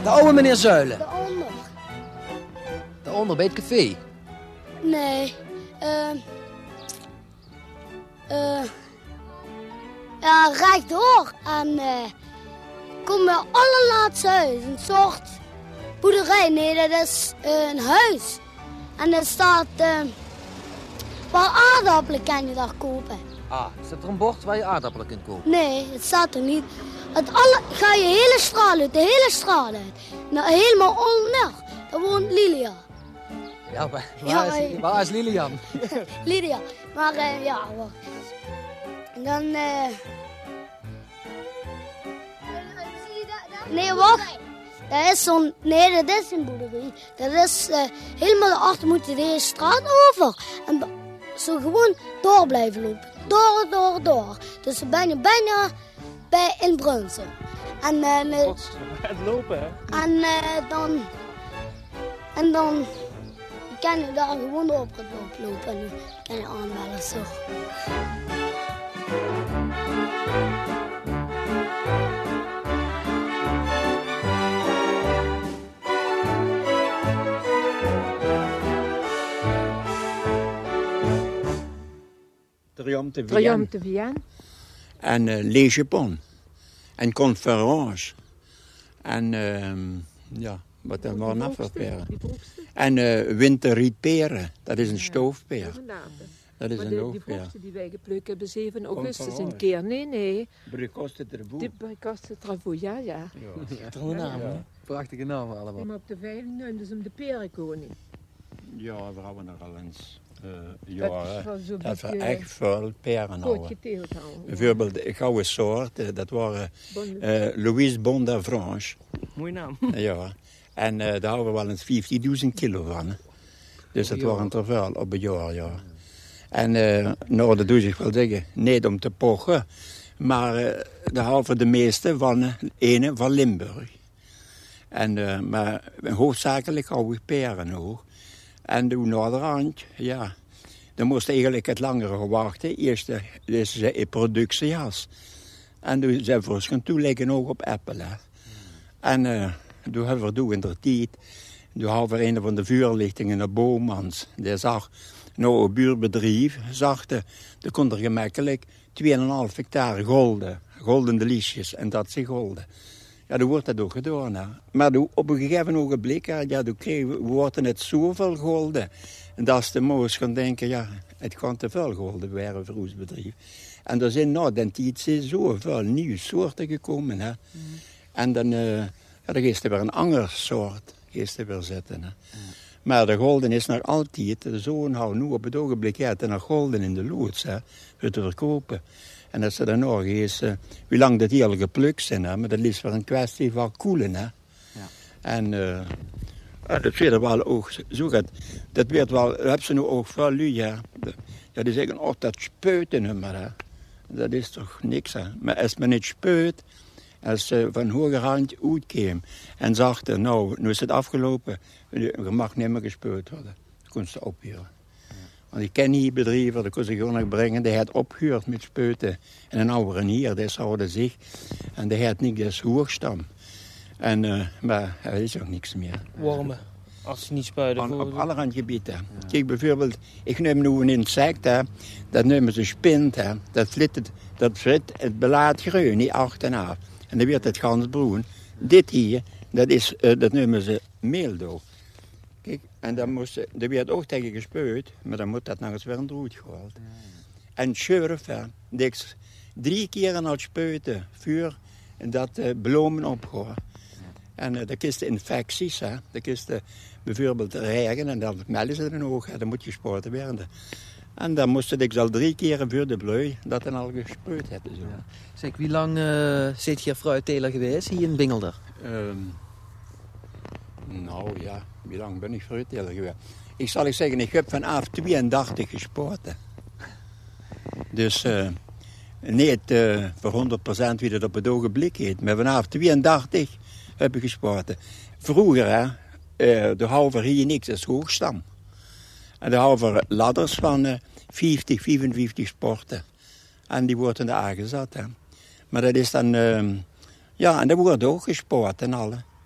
De oude meneer Zuilen. Daaronder. Daaronder bij het café. Nee. Ja, rechtdoor. En kom bij allerlaatste huis. Een soort boerderij. Nee, dat is een huis. En er staat... waar aardappelen kan je daar kopen. Ah, zit er een bord waar je aardappelen kunt kopen? Nee, het staat er niet. Ga je hele straat uit, de hele straat uit. Nou, helemaal onder. Daar woont Lilia. Ja, waar is Lilian? Lilia. Maar ja, wacht. En dan... Nee, wacht. Dat is zo'n... Nee, dat is een boerderij. Dat is helemaal daarachter moet je de hele straat over. En zo gewoon door blijven lopen. Door. Dus dan ben je bijna bij in Brunsen. En Het lopen, hè? En dan kan je daar gewoon op lopen. En dan kan je aanbellen zo. Triomphe de Vienne. En Les Japon. En Conference. En ja, wat dan maar nog voor peren. En winterrietperen, dat is een stoofpeer. Dat is een die vruchten die wij geplukt hebben 7 augustus een keer. Nee. Bricoste Travoux. De Bricoste Travoux, ja. Schitterende naam, hè? Prachtige naam allemaal. Maar op de veiling noemden ze hem de perenkoning. Ja, we hebben nog al eens dat we echt veel peren houden. Bijvoorbeeld een gouden soort, dat waren Louise Bondavranche. Mooie naam. Ja, en daar houden we wel eens 50.000 kilo van. Dus dat waren er veel op een jaar, ja. En nou, dat doe ik wel zeggen, niet om te pochen, maar daar houden we de meeste van ene van Limburg. En, maar hoofdzakelijk hou ik peren nog. En toen naderhand, ja, dan moest eigenlijk het langere wachten. Eerst de productiejas. En toen zijn we ons gaan toeleggen ook op appelen. En toen hebben we in de tijd, toen hadden we een van de vuurlichtingen naar Boomans. Die zag, nou een buurbedrijf, zag de kon er gemakkelijk 2,5 hectare goldende liesjes. En dat zijn golden. Ja, dan wordt dat ook gedaan. Hè. Maar op een gegeven ogenblik, ja, wordt het zoveel golden. En dat is de moos gaan denken, ja, het kan te veel golden worden voor ons bedrijf. En er zijn na den tijd zoveel nieuwe soorten gekomen. Hè. En dan is er weer een andere soort weer zitten. Hè. Maar de golden is nog altijd, de zoon houdt nu op het ogenblik uit nog golden in de loods, hè, voor te verkopen. En dat ze dan nog eens, hoe lang dat die al geplukt zijn, hè, maar dat is wel een kwestie van koelen. Hè. Ja. En dat werd wel ook zo gaat. Dat werd wel, dat hebben ze nu ook van lui, ja. Ja, die zeggen, oh, dat spuiten maar, hè. Dat is toch niks, hè. Maar als men niet spuit, als ze van hogerhand uitkwam en zagen, nou, nu is het afgelopen, je mag niet meer gespuit worden. Dan kon ze ophuren. Want ik ken die bedrijven, dat kon ze gewoon nog brengen. Die had opgehuurd met spuiten. En een oude hier, die zouden zich. En die had niet eens hoogstam. En, maar er is ook niks meer. Wormen, als ze niet spuiten. Op allerhand gebieden. Ja. Kijk bijvoorbeeld, ik neem nu een insect, hè. Dat nemen ze spind, hè. Dat flit het belaat groen, niet achterna. En dan wordt het gans bruin. Dit hier, dat nemen ze meeldoog. Kijk, en dan werd ook tegen gespuit, maar dan moet dat nog eens weer een droed gehaald. Ja. En schurfen, dat 3 keer aan het spuiten, vuur, en dat bloemen opgaan. Ja. En dat is de infecties, hè. Dat is bijvoorbeeld regen, en dan melden ze dan ook, hè. Dan moet gespoten worden. En dan moest ik al 3 keer voor de blui, dat dan al gespuit hebben. Zo. Ja. Zeg, wie lang zit je fruitteler geweest hier in Bingelder? Nou ja, wie lang ben ik fruitteler geweest? Ik zal zeggen, ik heb vanaf 82 gespoten. Dus niet voor 100% wie dat op het ogenblik heet. Maar vanaf 82 heb ik gespoten. Vroeger, de houden hier niks als hoogstam. En de houden ladders van 50, 55 sporten. En die worden er aangezet. Hè. Maar dat is dan... ja, en dat wordt ook gespoord en alle.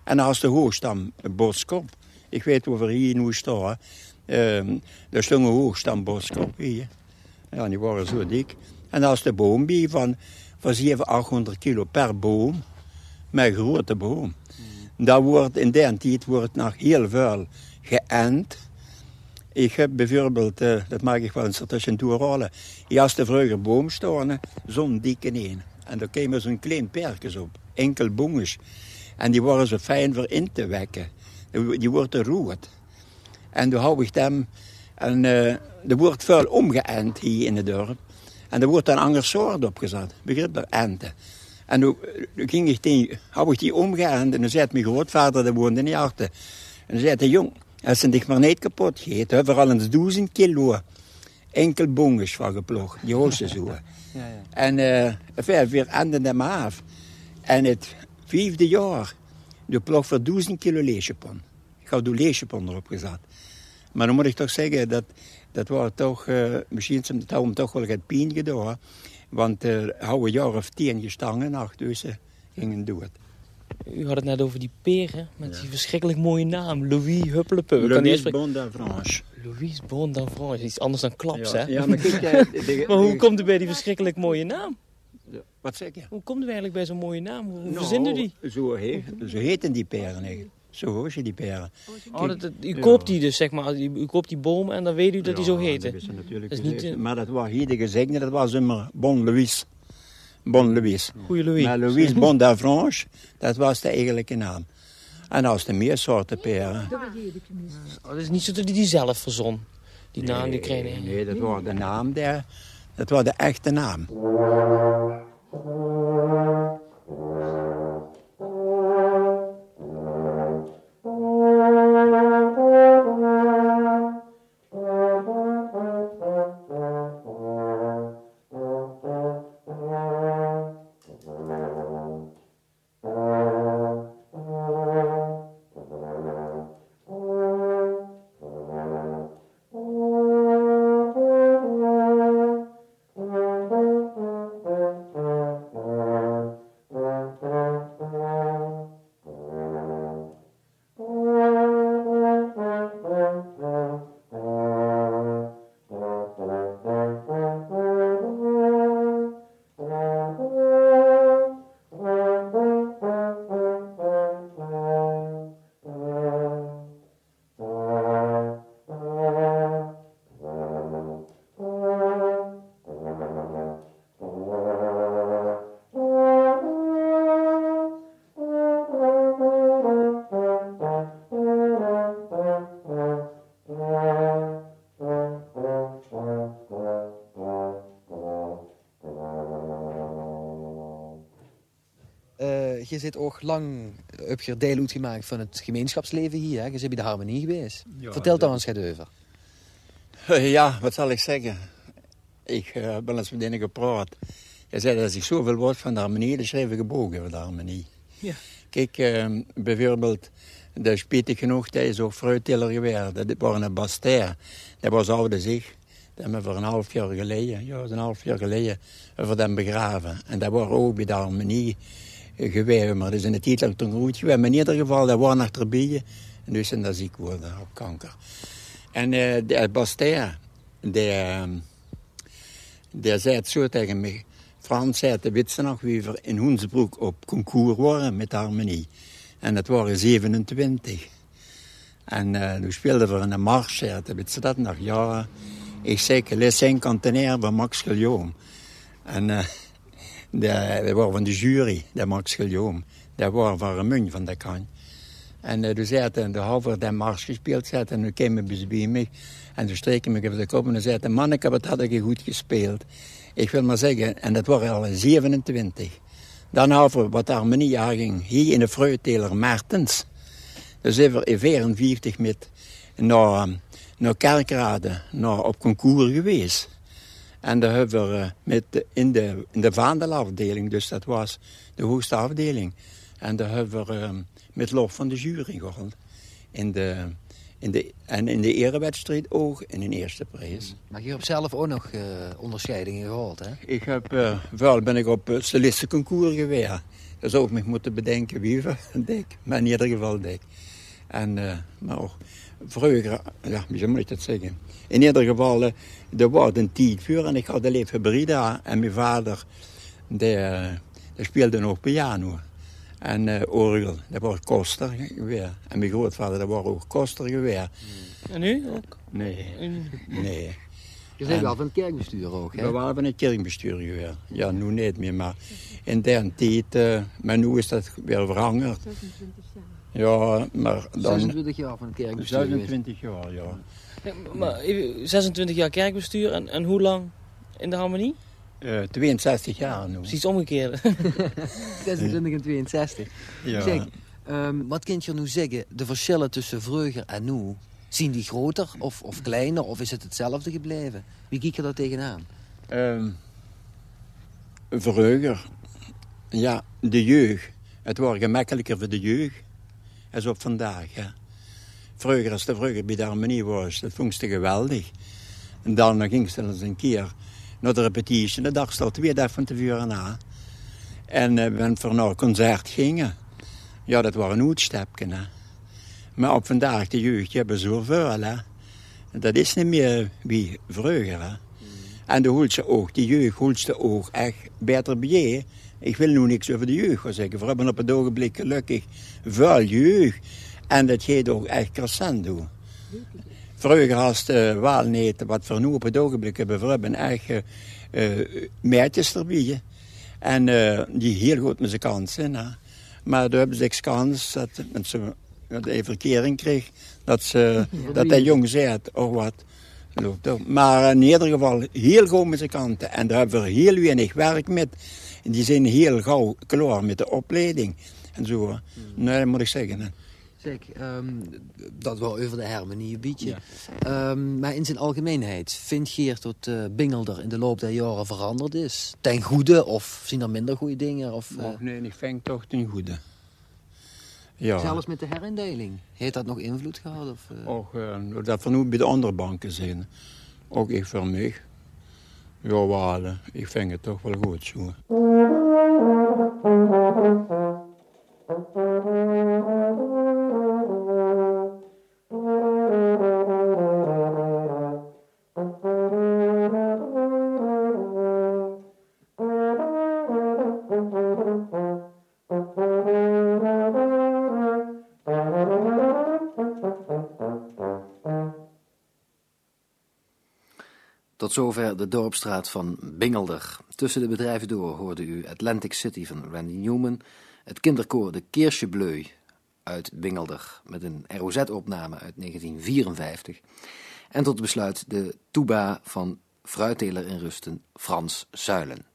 En als de hoogstam boskop, ik weet waar we hier nu staan, daar stond een hoogstam boskop hier. Ja, die waren zo dik. En als de boom bij van 700-800 kilo per boom, met een grote boom. Dat wordt in die tijd wordt nog heel veel geënt. Ik heb bijvoorbeeld, dat mag ik wel eens tussendoor halen, als de vroeger boom staan, zo'n dikke een. En daar kwamen zo'n klein perkjes op, enkel bonges. En die waren zo fijn voor in te wekken. Die worden rood. En toen hou ik hem, en er wordt veel omgeënt hier in het dorp. En er wordt een ander soort opgezet, begrip dat, enten. En toen hou ik die omgeënt en dan zei mijn grootvader, die woonde niet achter. En dan zei hij, jong, als ze dich maar niet kapot gegeten, hebben we al eens 1000 kilo enkel bonges van geploegd, die hoogste zo. Ja. En weer enden hem af. En het 5e jaar, de ploeg voor 1000 kilo leesjepon. Ik had de leesjepon erop gezet. Maar dan moet ik toch zeggen, dat was toch, misschien dat hem toch wel het pijn gedaan. Want hou een jaar of 10 gestangen nog, dus ze gingen doen het. U had het net over die peren met die verschrikkelijk mooie naam. Louis Huppelepup. Louis Bon d'Avranches. Louis Bon d'Avranches. Iets anders dan Klaps, hè? Ja, maar kijk, maar hoe komt u bij die verschrikkelijk mooie naam? Wat zeg je? Hoe komt u eigenlijk bij zo'n mooie naam? Hoe verzint u die? Zo heten die peren eigenlijk. Zo hoor je die peren. U koopt die dus, zeg maar. U koopt die boom en dan weet u dat die zo heten. Dat is natuurlijk dat is niet, maar dat was hier de gezegde, dat was immer Bon Louis. Bon Louis. Goeie Louis. Maar Louis Bon d'Avranches, dat was de eigenlijke naam. En als er meer soorten peren. Het is niet zo dat hij die zelf verzon. Die naam die kreeg. Nee, dat was de naam daar. Dat was de echte naam. Je zit ook lang, heb je deel uitgemaakt van het gemeenschapsleven hier. Hè? Je bent bij de Harmonie geweest. Ja, Vertel daar eens over. Ja, wat zal ik zeggen? Ik heb wel eens met een gepraat. Hij zei dat ik zoveel woord van de Harmonie, dan schreef ik een boek over de Harmonie. Ja. Kijk, bijvoorbeeld, dat is spijtig genoeg, dat is ook fruitteler geweest. Dat was een Bastaire. Dat was oude zich. Dat hebben we voor een half jaar geleden, over hem begraven. En dat was ook bij de Harmonie geweest. Maar dat is in de titel toen goed geweest. Maar in ieder geval, dat was nog erbij. En dus zijn dat ziek geworden op kanker. En de Bastaire, die zei het zo tegen mij. Frans zei het, weet ze nog, wie we in Hoensbroek op concours waren met de Harmonie. En dat waren 27. En toen speelden we een marche, weet ze dat nog? Ja, ik zei, les cinquantenaire van Max Guillaume. En dat waren van de jury, de Max Guillaume. Dat waren van Remun van de Kan. En toen zei hij, de halve de mars gespeeld zei, en toen kwam hij bij mij. En toen streek hij me op de kop en zei hij, manneke, wat had ik goed gespeeld. Ik wil maar zeggen, en dat waren al 27. Dan over wat de Harmonie ging, hier in de fruitteler Martens. Dus even in 44 met naar Kerkrade, op concours geweest. En daar hebben we in de vaandelafdeling, dus dat was de hoogste afdeling. En daar hebben we met lof van de jury gehad. In in de erewedstrijd ook in een eerste prijs. Maar je hebt zelf ook nog onderscheidingen gehaald, hè? Ik heb, wel ben ik op stilistenconcours geweest. Dat zou ik me moeten bedenken wie dik, maar in ieder geval dik. En, maar ook vroeger, ja, hoe moet ik dat zeggen? In ieder geval, er was een tijd voor en ik had een leven hybride en mijn vader, die speelde nog piano. En orgel, dat was koster geweest. En mijn grootvader, dat was ook koster geweest. En u ook? Nee. Je bent wel van het kerkbestuur ook, hè? We waren van het kerkbestuur geweest. Ja, nu niet meer, maar in die tijd, maar nu is dat weer veranderd. 26 jaar. Ja, maar dan... 26 jaar van het kerkbestuur. 26 jaar, ja. Ja, maar 26 jaar kerkbestuur en hoe lang in de harmonie? 62 jaar nu. Precies omgekeerd. 26 en 62. Ja. Zeg, wat kun je nu zeggen? De verschillen tussen vroeger en nu, zien die groter of kleiner? Of is het hetzelfde gebleven? Wie kijk je daar tegenaan? Vroeger, ja, de jeugd. Het wordt gemakkelijker voor de jeugd. Als op vandaag, ja. Vroeger, als de vroeger bij de harmonie was, dat vond ze geweldig. En dan ging ze eens een keer naar de repetitie. De dag stond 2 dagen van tevoren na. En we voor naar een concert gingen. Ja, dat was een uitstapje, hè. Maar op vandaag, de jeugd, die hebben zoveel, hè. Dat is niet meer wie vroeger, hè. En die jeugd holt ze ook echt beter bij. Ik wil nu niks over de jeugd gaan zeggen. We hebben op het ogenblik gelukkig veel jeugd. En dat gaat ook echt crescendo. Vroeger was het wel niet wat we nu op het ogenblik hebben. We hebben echt meisjes erbij. En die heel goed muzikant zijn. Hè. Maar daar hebben ze kans dat ze een verkering kreeg. Dat jong zei, oh wat. Maar in ieder geval heel goed muzikanten. En daar hebben we heel weinig werk met. Die zijn heel gauw klaar met de opleiding. En zo. Nee, dat moet ik zeggen. Hè. Zeg, dat wel over de harmonie een beetje. Ja. Maar in zijn algemeenheid, vindt Geert dat Bingelder in de loop der jaren veranderd is? Ten goede of zien er minder goede dingen? Of, nee, ik vind toch ten goede. Ja. Zelfs met de herindeling. Heeft dat nog invloed gehad? Of, Ook dat we nu bij de andere banken zijn. Ook ik voor mij. Ja, wel, ik vind het toch wel goed zo. Tot zover de dorpsstraat van Bingelder. Tussen de bedrijven door hoorde u Atlantic City van Randy Newman, het kinderkoor de Kirchebleu uit Bingelder met een ROZ-opname uit 1954 en tot besluit de tuba van fruitteler in Rusten Frans Zuilen.